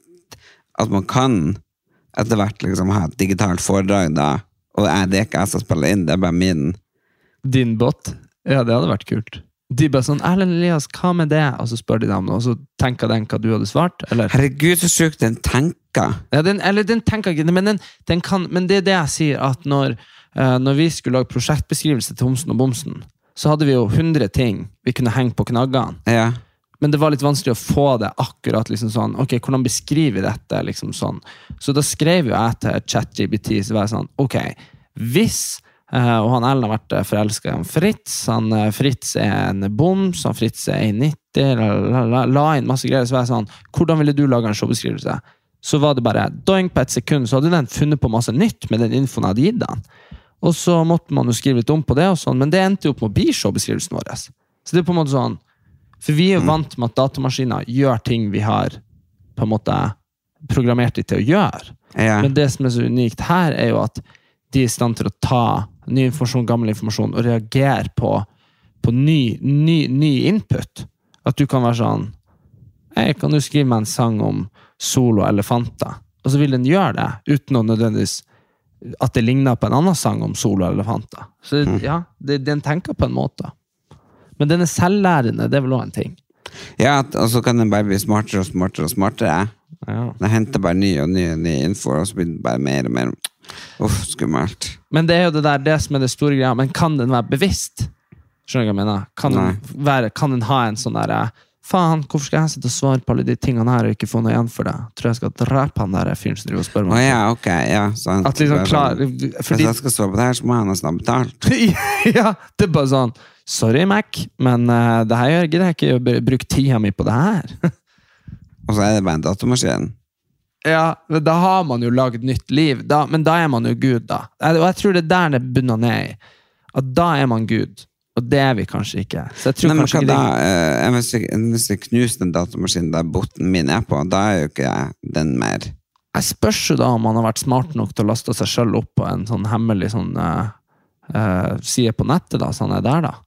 at man kan etter hvert liksom ha et digitalt foredrag da, og er det ikke jeg som spiller inn, det er bare min. Din bot? Ja, det hadde vært kult. De bare sånn, Erlend Elias, hva med det? Og så spør de dem, og så tenker den hva du hadde svart, eller? Herregud, så sjukt den tenker. Ja, den, eller den tenker ikke, men, den, den kan, men det er det jeg sier, at når, uh, når vi skulle lage prosjektbeskrivelse til Homsen og Bomsen, så hadde vi jo hundre ting vi kunne henge på knaggene. Ja. Men det var litt vanskelig å få det akkurat liksom sånn, ok, hvordan beskriver dette liksom sånn. Så da skrev jo jeg til ChatGPT, så var jeg sånn, ok, hvis, uh, og han Ellen har vært forelsket om Fritz, han uh, Fritz er en boms, han Fritz er en nitti, la, la, la, la inn masse greier, så var jeg sånn, hvordan ville du lage en showbeskrivelse? Så var det bare, doing på et sekund, så hadde den funnet på masse nytt med den infoen jeg hadde gitt den. Og så måtte man jo skrive litt om på det og sånn, men det endte jo opp med å bli showbeskrivelsen vår. Så det er på en måte sånn, for vi er jo vant med at datamaskiner gjør ting vi har på en måte programmert de til å gjøre. Ja. Men det som er så unikt her er jo at de er i stand til å ta ny informasjon, gammel informasjon og reagere på, på ny, ny, ny input. At du kan være sånn, «Hei, kan du skrive meg en sang om Solo Elefanter?» Og så vil den gjøre det, uten å nødvendigvis at det ligner på en annen sang om Solo Elefanter. Så ja, det, den tenker på en måte. Men den er selvlærende, det er vel også en ting. Ja, at- og så kan den bare bli smartere og smartere og smartere. Ja. Den henter bare ny og ny og ny info, og så blir det bare mer og mer. Uff, skummelt. Men det er jo det der, det som er det store greia, men kan den være bevisst? Skjønner du hva jeg mener? Kan den, være, kan den ha en sånn der, faen, hvorfor skal jeg sitte og svare på alle de tingene her og ikke få noe igjen for det? Tror jeg skal drepe han der fyren som driver og spør Å meg. ja, ok, ja. Så han, At liksom bare klar, sånn, fordi, hvis jeg skal svare på det her, så må han nesten ha betalt. ja, det er bare sånn, sorry Mac, men uh, det her gidder jeg ikke å br- bruke tida mi på det her. Og så er det bare en datamaskin. Ja, men da har man jo laget nytt liv, da, men da er man jo Gud da. Og jeg tror det er der det bunner ned i. At da er man Gud, og det er vi kanskje ikke. Så jeg tror Nei, men kanskje hva ikke da, det... eh, hvis jeg, hvis jeg knuser den datamaskinen der boten min er på, da er jo ikke jeg den mer. Jeg spørs jo da om han har vært smart nok til å laste seg selv opp på en sånn hemmelig sånn, uh, uh, side på nettet da, så han er der da.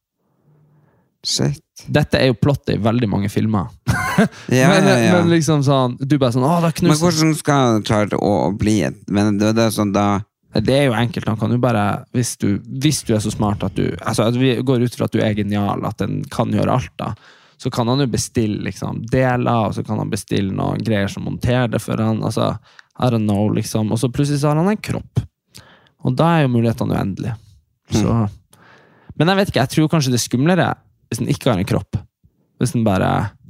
Shit. Dette er jo plottet i veldig mange filmer. Ja, men, ja, ja. men liksom sånn, du bare sånn, å, da Men knuser. hvordan skal han klare å, å bli et, men det, det er sånn da, Det er jo enkelt, han kan jo bare, hvis du, hvis du er så smart at du, altså at vi går ut fra at du er genial, at den kan gjøre alt da, så kan han jo bestille liksom deler, og så kan han bestille noen greier som monterer det for han, altså, I don't know, liksom, og så plutselig så har han en kropp. Og da er jo mulighetene uendelige. Så, men jeg vet ikke, jeg tror kanskje det er skumlere hvis den ikke har en kropp. Hvis den bare,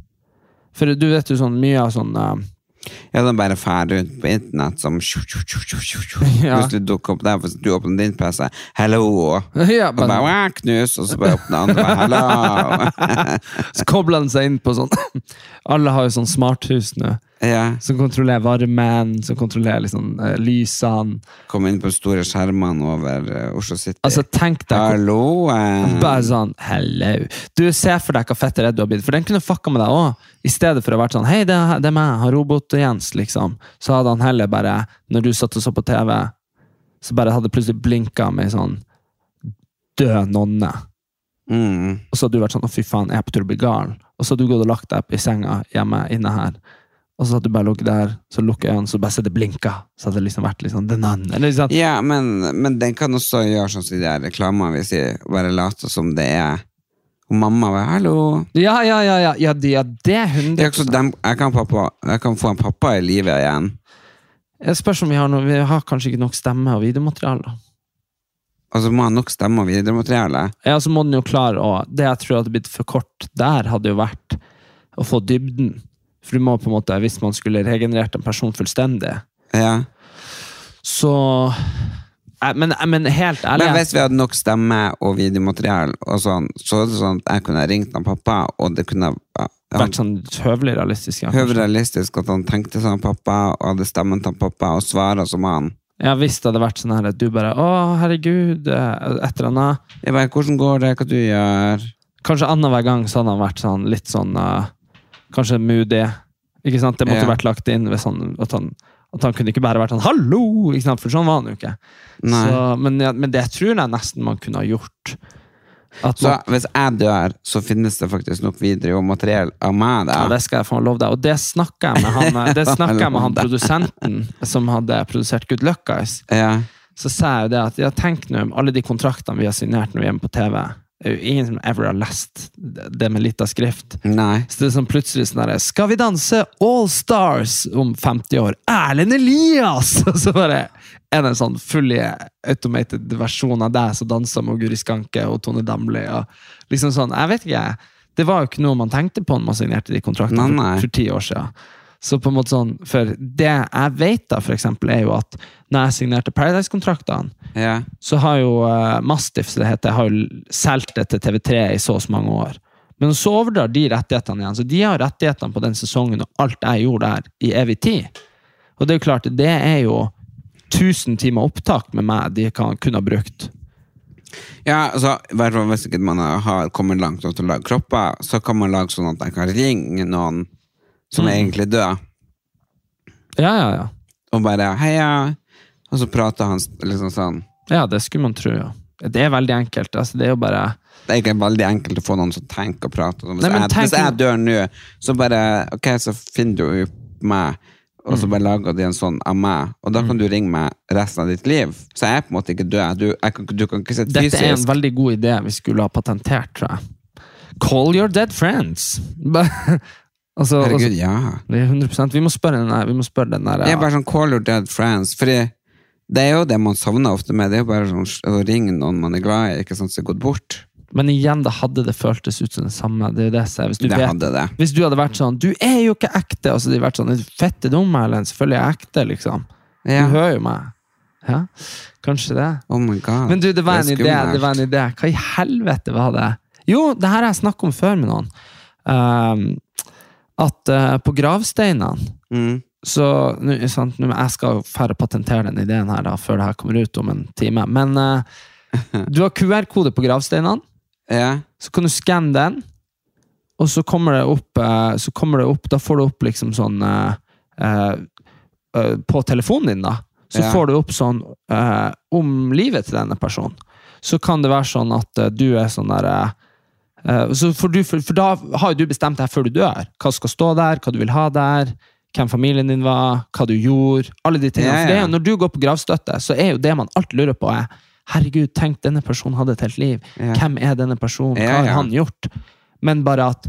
for du vet jo sånn mye av sånn, uh, ja, den bare fær rundt på internett som Ja. hvis du dukker opp der, hvis du åpner din P C, hello, ja, og bare, bare, «Wah, knus, og så bare åpner andre, bare, hello. så kobler den seg inn på sånn, alle har jo sånn smarthus nå, Ja, som kontrollerer varmen, som kontrollerer liksom, uh, lysene. kom inn på store skjermene over uh, Oslo City. Altså, tenk deg hallo, eh. bare sånn, hello. Du ser for deg hva fett redd du har blitt, for den kunne fucka med deg også. I stedet for å ha vært sånn, hei, det er, det er meg, har robot Jens, liksom. Så hadde han heller bare, når du satt og så på T V, så bare hadde plutselig blinket med sånn død nonne. Mm. Og så hadde du vært sånn, å fy faen, jeg er på tur å bli gal. Og så hadde du gått og lagt deg opp i senga hjemme, inne her. Og så hadde du bare lukket der, så lukker jeg øynene, så bare så det blinket. Så hadde det liksom vært liksom, den andre, eller liksom. Ja, men, men den kan også gjøre sånn som de der reklamene vi sier, bare late som det er Og mamma var, hallo. Ja, ja, ja, ja, ja, de, ja det er hundre Det er også dem, jeg, kan pappa, jeg kan få en pappa i livet igjen. Jeg spørs om vi har noe, vi har kanskje ikke nok stemme og videomateriale. Altså må ha nok stemme og videomateriale. Ja, så må den jo klare å, det jeg tror hadde blitt for kort der hadde jo vært å få dybden. For du må på en måte, hvis man skulle regenerert en person fullstendig, Ja. så... Men, men helt ærlig... Men hvis vi hadde nok stemme og videomateriale, og sånn, så er det sånn at jeg kunne ringt han pappa, og det kunne ja, vært sånn høvelig realistisk. Ja, høvelig realistisk at han tenkte som pappa, og hadde stemmen til pappa, og svaret som han. Ja, hvis det hadde vært sånn her, at du bare, å, herregud, et eller annet. Jeg bare, hvordan går det, hva du gjør? Kanskje annen hver gang så hadde han vært sånn, litt sånn, uh, kanskje moody. Ikke sant? Det måtte Ja. vært lagt inn hvis han, at han... At han kunne ikke bare vært sånn, hallo, ikke sant? For sånn var han jo ikke. Så, men, ja, men det tror jeg nesten man kunne ha gjort. At Så man, hvis jeg dør, så finnes det faktisk nok videre og materiell av meg ja, der. det skal jeg få lov deg. Og det snakket jeg med han, det snakket jeg med han produsenten som hadde produsert Good Luck Guys. Ja. Så sa jeg jo det at, jeg tenker nå om alle de kontraktene vi har signert når vi er hjemme på T V, det er jo ingen som ever har lest det med litt av skrift. Nei. Så det er sånn plutselig sånn der, skal vi danse All Stars om femti år? Erlend Elias! Og så bare er det en sånn fully automated versjon av deg som danser med Guri Skanke og Tone Damli. Og liksom sånn, jeg vet ikke, det var jo ikke noe man tenkte på når man signerte de kontraktene Nei, nei. for, for ti år siden. Så på en måte sånn, for det jeg vet da, for eksempel, er jo at når jeg signerte Paradise-kontraktene, Ja. så har jo uh, Mastiff, så det heter, har jo solgt det til T V tre i så og så mange år. Men så overdrar de rettighetene igjen, så de har rettighetene på den sesongen, og alt jeg gjorde der i evig tid. Og det er jo klart, det er jo tusen timer opptak med meg de kan kunne ha brukt. Ja, altså, i hvert fall hvis ikke man har kommet langt til å lage kropper, så kan man lage sånn at jeg kan ringe noen som er egentlig død, Ja, ja, ja. og bare, heia, og så prater han liksom sånn. Ja, det skulle man tro, ja. Det er veldig enkelt, altså det er jo bare... Det er ikke veldig enkelt å få noen som tenker og prater. Hvis, Nei, men jeg, tenk- hvis jeg dør nå, så bare, ok, så finner du ut meg, og så bare lager de en sånn av meg, og da kan du ringe meg resten av ditt liv. Så jeg er på en måte ikke død. Du, jeg kan, du kan ikke se Dette er en fysisk. veldig god idé vi skulle ha patentert, tror jeg. Call your dead friends. altså, Herregud, altså, ja. det er hundre prosent. Vi må spørre den der, vi må spørre den der. Det er bare sånn call your dead friends, fordi det er jo det man savner ofte med, det er jo bare sånn å ringe noen man er glad i, ikke sånn som er gått bort. Men igjen, da hadde det føltes ut som det samme. Det er jo det jeg sier. Hvis du Det vet, hadde det. hvis du hadde vært sånn, du er jo ikke ekte, og så hadde de vært sånn, fette dumme, eller selvfølgelig er jeg ekte, liksom. Ja. Du hører jo meg. Ja, kanskje det. Oh my god. Men du, det var en er idé, skummelt. det var en idé. Hva i helvete var det? Jo, det her har jeg snakket om før med noen. Um, at uh, på gravsteinene, Mm. så nu, sant, nu, jeg skal færre patentere den ideen her da, før det her kommer ut om en time. Men uh, du har Q R-kode på gravsteinene, Ja. så kan du skanne den, og så kommer det opp, uh, så kommer det opp, da får du opp liksom sånn uh, uh, uh, på telefonen din da, så Ja. får du opp sånn uh, om livet til denne personen. Så kan det være sånn at uh, du er sånn der uh, uh, så for, du, for, for da har jo du bestemt deg før du dør, hva skal stå der, hva du vil ha der, hvem familien din var, hva du gjorde, alle de tingene. Ja, ja. For det er jo, når du går på gravstøtte, så er jo det man alltid lurer på er, herregud, tenk, denne personen hadde et helt liv. Ja. Hvem er denne personen? Hva Ja, har ja. han gjort? Men bare at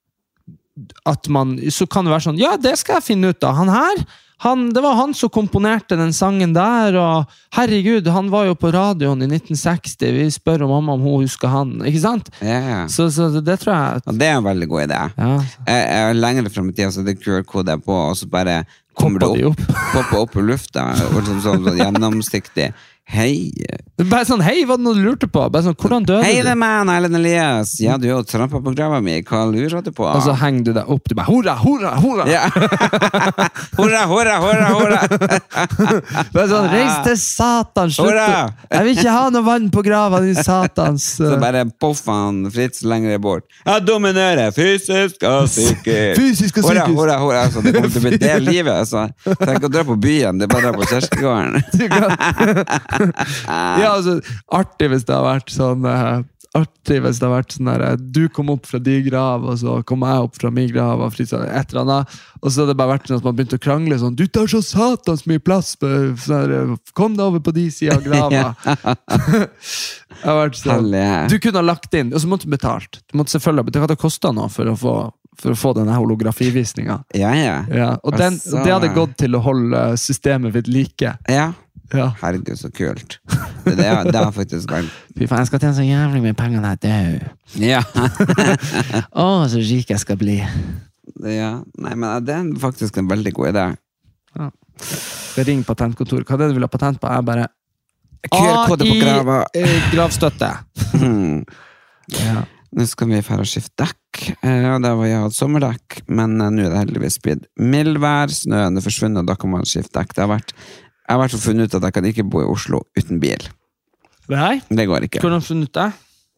at man, så kan det være sånn, ja, det skal jeg finne ut av. Han her, han, det var han som komponerte den sangen der, og herregud, han var jo på radioen i nitten seksti, vi spør om mamma om hun husker han, ikke sant? Ja, ja. Så, så det tror jeg... Og det er en veldig god idé. Ja. Jeg, jeg er lenger frem i tida, så det er Q R-kode på, og så bare kommer Popper det de opp, opp. popper opp i lufta, og sånn, sånn, sånn gjennomsiktig. Hei. Bare sånn, hei, hva er det noe du lurte på? Bare sånn, hvordan døde Hei, det du? er meg, Erlend Elias. Ja, du har jo trampa på grava mi. Hva lurer du på? Og så henger du deg opp, du bare, hurra, hurra, hurra! Ja. Hurra, hurra, hurra, hurra. Bare sånn, reis til satan, slutt! Hurra! Jeg vil ikke ha noe vann på grava, din satans... Så bare poffer han Fritz lenger bort. Jeg dominerer fysisk og psykisk. Fysisk og Hurra, psykisk. hurra, hurra. Altså, det kommer til å bli det livet. Altså. Tenk å dra på byen, det er bare å dra på Kjerkegården. Du kan- Ja, altså, artig hvis det har vært sånn uh, artig hvis det har vært sånn der, du kom opp fra de grav, og så kom jeg opp fra min grav, og et eller annet, og så har det bare vært sånn at man begynte å krangle sånn, du tar så satans mye plass, sånn, kom da over på de siden av grava. Det har vært sånn, du kunne ha lagt inn, og så måtte du betalt. Du måtte selvfølgelig betalt, det hadde kostet noe for å få, for å få denne holografivisningen. Ja, ja. Ja, og, den, og det hadde gått til å holde systemet vidt like. Ja. Ja. Herregud, så kult. Det, det, har, det har faktisk vært... Fy faen, jeg skal tjene så jævlig mye penger når jeg dør. Ja. Åh, så rik jeg skal bli. Ja, nei, men det er faktisk en veldig god idé. Ja. Ring patentkontor. Hva er det du vil ha patent på? Jeg bare... Q R-kode på grava. Gravstøtte. Hmm. Ja. Nå skal vi fære og skifte dekk, og det var jeg hatt sommerdekk, men nå er det heldigvis blitt mildvær, snøen er forsvunnet, og da kan man skifte dekk. Det har vært... Jeg har vært så funnet ut at jeg kan ikke bo i Oslo uten bil. Nei? Det går ikke. Hvordan har du funnet ut det?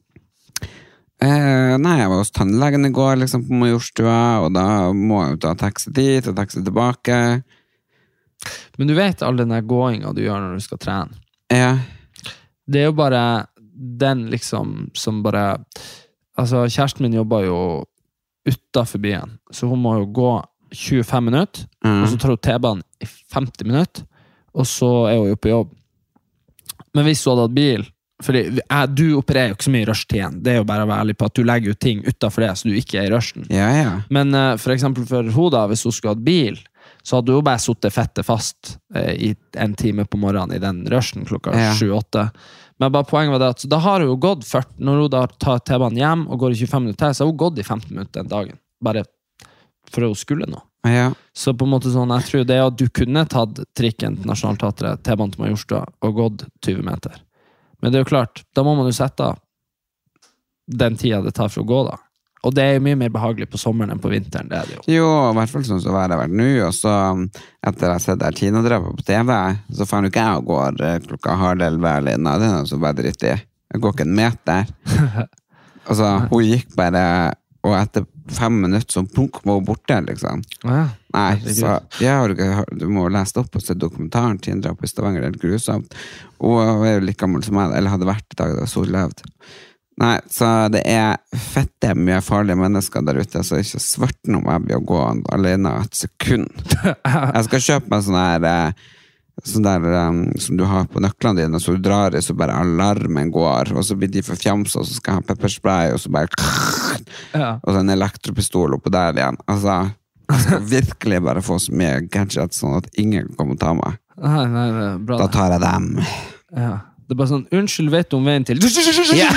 Eh, nei, jeg var hos tannlegen i går, liksom, på Majorstua, og da må jeg ta taxi dit, og taxi tilbake. Men du vet all den der gåinga du gjør når du skal trene. Ja. Det er jo bare den liksom, som bare... Altså, kjæresten min jobber jo utenfor byen, så hun må jo gå tjuefem minutter, mm. og så tar hun T-banen i femti minutter, og så er hun jo på jobb. Men hvis hun hadde hatt bil, fordi jeg, du opererer jo ikke så mye i rushtiden, det er jo bare å være ærlig på at du legger ut ting utenfor det, så du ikke er i rushen. Ja, ja. Men uh, for eksempel for hun da, hvis hun skulle hatt bil, så hadde hun bare suttet fettet fast uh, i en time på morgenen i den rushen klokka ja. sju åtte. Men bare poenget var det at da har hun jo gått ført, når hun da tar T-banen hjem og går i tjuefem minutter til, så har hun gått i femten minutter den dagen. Bare for hun skulle nå. Ja. Så på en måte sånn, jeg tror det er at du kunne tatt trikken til Nationalteatret, T-banen til Majorstua, og gått tjue meter. Men det er jo klart, da må man jo sette den tida det tar for å gå da. Og det er jo mye mer behagelig på sommeren enn på vinteren, det er det jo. Jo, i hvert fall sånn som været har vært nå, og så etter jeg har sett der Tina-drøpet på T V, så faen jo ikke jeg og går klokka halv elleve alene, det er noe så bare dritt i. Jeg går ikke en meter. Altså, hun gikk bare, og etter fem minutter som plunk var hun borte, liksom. Ja, nei, så jeg har ikke, du må lese opp og se dokumentaren Tina-drøpet i Stavanger, det er grusomt. Og hun er jo like gammel som jeg, eller hadde vært i dag da så levd. Nei, så det er fette mye farlige mennesker der ute, så ikke svart noe jeg blir å gå alene et sekund. Jeg skal kjøpe meg sånn her, sånn der um, som du har på nøklene dine, så du drar i, så bare alarmen går, og så blir de for fjams, og så skal jeg ha pepperspray, og så bare ja. Og så en elektropistol oppå der igjen. Altså, jeg skal virkelig bare få så mye gadgets, sånn at ingen kan komme og ta meg. Nei, nei, nei, bra. Da tar jeg dem. Ja. Det er bare sånn, unnskyld, vet du om veien til? Ja.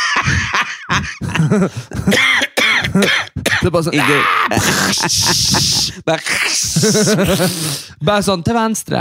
Det er bare sånn bare sånn til venstre.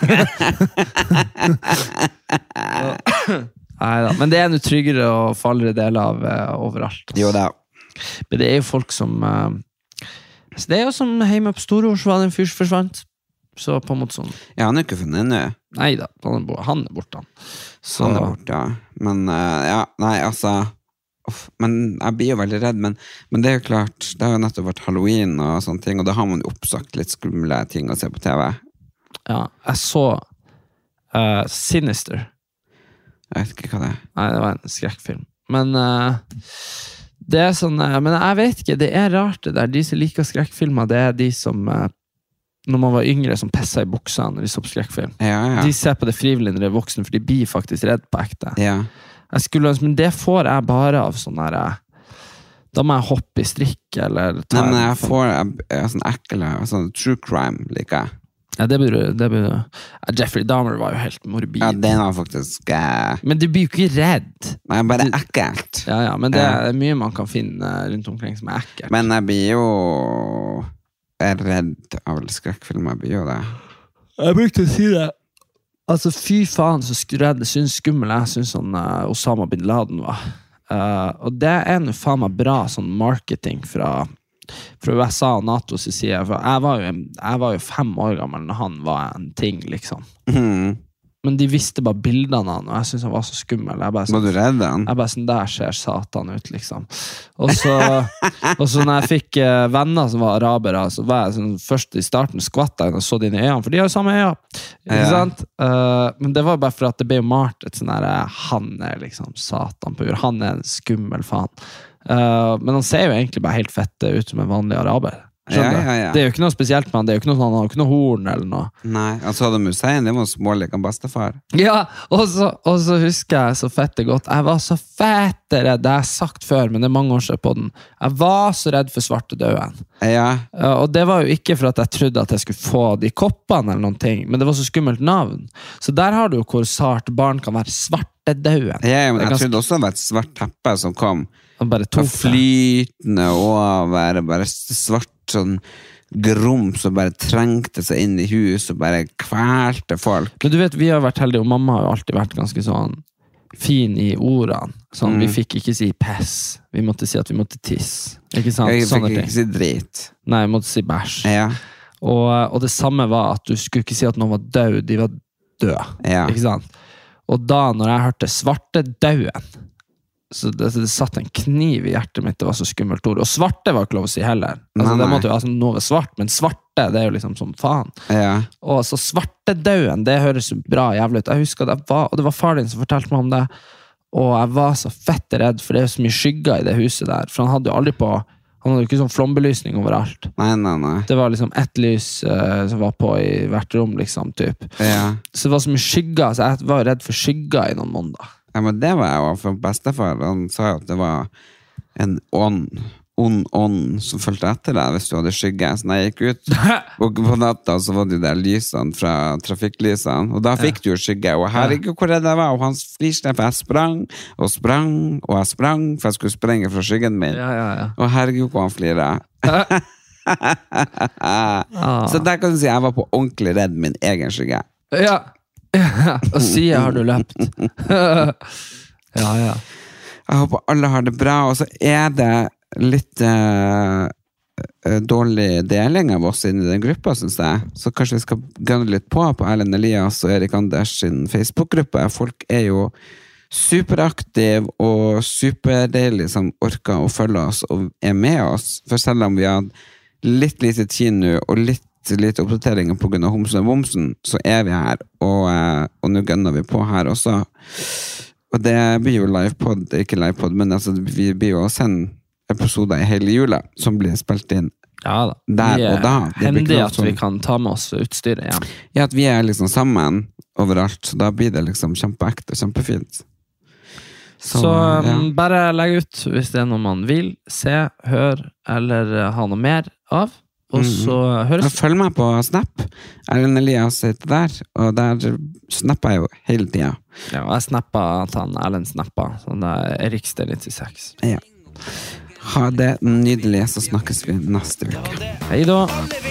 Neida, men det er noe tryggere og farligere deler av uh, overalt. Jo da. Men det er jo folk som uh, det er jo som hjemme på Storors var det en fyr som forsvant. Så på en måte sånn. Ja, han er ikke funnet ennå. Neida, han er, han er borte. Så. Han er borte, ja. Men uh, ja, nei, altså uff, men jeg blir jo veldig redd, men, men det er jo klart, det har jo nettopp vært Halloween og sånne ting, og da har man jo oppsagt litt skumle ting å se på T V. Ja, jeg så uh, Sinister. Jeg vet ikke hva det er. Nei, det var en skrekkfilm. Men uh, det er sånn, uh, men jeg vet ikke, det er rart det der. De som liker skrekkfilmer, det er de som, uh, når man var yngre, som pesset i buksa når de så på skrekkfilm. Ja, ja. De ser på det frivillig når de er voksne, for de blir faktisk redd på ekte. Ja. Jeg skulle, men det får jeg bare av sånn her, da må jeg hoppe i strikk, eller ta. Nei, men jeg får jeg, jeg, sånn ekkel, sånn true crime, liker jeg. Ja, det blir det blir ja, Jeffrey Dahmer var jo helt morbid. Ja, den var faktisk eh... Men du blir jo ikke redd. Nei, bare ekkelt. Ja, ja, men det er mye man kan finne rundt omkring som er ekkelt. Men jeg blir jo jeg er redd av skrekkfilmer, jeg blir jo det. Jeg brukte å si det. Altså, fy faen så redd jeg synes skummel jeg synes sånn uh, Osama bin Laden var. Uh, og det er noe faen meg bra sånn marketing fra fra U S A og NATO sin side, for jeg var, jo, jeg var jo fem år gammel når han var en ting, liksom. Mm. men de visste bare bildene av han, og jeg synes han var så skummel. Jeg bare Var sånn, du redd han? jeg bare sånn, der ser satan ut, liksom. Og så, og så når jeg fikk eh, venner som var arabere, så var jeg sånn, først i starten skvatt jeg og så dine øyne, for de har jo samme øyne. Ikke Ja. sant? Eh, men det var bare for at det ble jo malt et sånn der, eh, han er liksom satan på jord. Han er en skummel faen. Eh, men han ser jo egentlig bare helt fette ut som en vanlig araber. Skjønner du? Ja, ja, ja. Det er jo ikke noe spesielt med han, det er jo ikke noe, han har jo ikke noe horn eller noe. Nei, han Saddam Hussein, det var smålig han bestefar. Ja, og så, og så husker jeg så fette godt. Jeg var så fette redd, det har jeg sagt før, men det er mange år siden på den. Jeg var så redd for svartedauden. Ja, Uh, og det var jo ikke for at jeg trodde at jeg skulle få de koppene eller noen ting, men det var så skummelt navn. Så der har du jo hvor sart barn kan være svartedauden. ja, ja men Det er jeg ganske- trodde også det var et svart teppe som kom Han bare og tok det. flytende over, bare svart sånn grom som bare trengte seg inn i hus og bare kvælte folk. Men du vet, vi har vært heldige, og mamma har jo alltid vært ganske sånn fin i ordene. Sånn, Mm. Vi fikk ikke si pess. Vi måtte si at vi måtte tisse. Ikke sant? Jeg Sånne fikk ting. ikke si drit. Nei, vi måtte si bæsj. Ja, Og, og det samme var at du skulle ikke si at noen var død, de var døde. ja. Ikke sant? Og da, når jeg hørte svartedauden, så det, det satt en kniv i hjertet mitt, det var så skummelt ord. Og svarte var ikke lov å si heller. Altså, Nei, det nei. måtte jo altså, noe var svart, men svarte, det er jo liksom som faen. ja. Og så svartedauden, det høres jo bra jævlig ut. Jeg husker det var, og det var far din som fortalte meg om det, og jeg var så fett redd, for det er jo så mye skygger i det huset der, for han hadde jo aldri på, han hadde jo ikke sånn flombelysning overalt. Nei, nei, nei. Det var liksom ett lys eh, som var på i hvert rom, liksom, typ. Ja. Så det var så mye skygger, så jeg var jo redd for skygger i noen måneder. Ja, men det var jeg jo for bestefar. Han sa jo at det var en ånd, ond ånd som følte etter deg hvis du hadde skygge. Så når jeg gikk ut og på natta, så var det jo der lysene fra trafikklysene, og da fikk du jo skygge. Og herregud, hvor redd jeg var, og han fliste, for jeg sprang og sprang og jeg sprang, for jeg skulle sprenge fra skyggen min. Ja, ja, ja. Og herregud, hvor han flirer. Så der kan du si jeg var på ordentlig redd min egen skygge. Ja, ja. Og siden har du løpt. Ja, ja. Jeg håper alle har det bra, og så er det litt eh, eh, dårlig deling av oss inn i den gruppa, synes jeg. Så kanskje vi skal gønne litt på på Erlend Elias og Erik Anders sin Facebook-gruppe. Folk er jo superaktiv og superdeilig som orker å følge oss og er med oss. For selv om vi har litt lite tid nå og litt litt oppdateringer på grunn av homsen og bomsen, så er vi her, og, eh, og nå gønner vi på her også. Og det blir jo livepod, ikke livepod, men altså, vi blir jo også en episode i hele jula som blir spilt inn Ja da. Der vi er og da. Det blir ikke hendige noe at vi sånn- kan ta med oss utstyret hjem. Ja, at vi er liksom sammen overalt, så da blir det liksom kjempeekte og kjempefint. Så, um, bare legg ut hvis det er noe man vil se, høre eller uh, ha noe mer av. Og så ja. høres Følg meg på Snap. Erlend Elias heter der, og der snapper jeg jo hele tida. Ja, og jeg snappa at han Erlend snappa, så det er Erik Sted nittiseks. Ja. Ha det nydelig, så snakkes vi neste uke. Hei da! Alle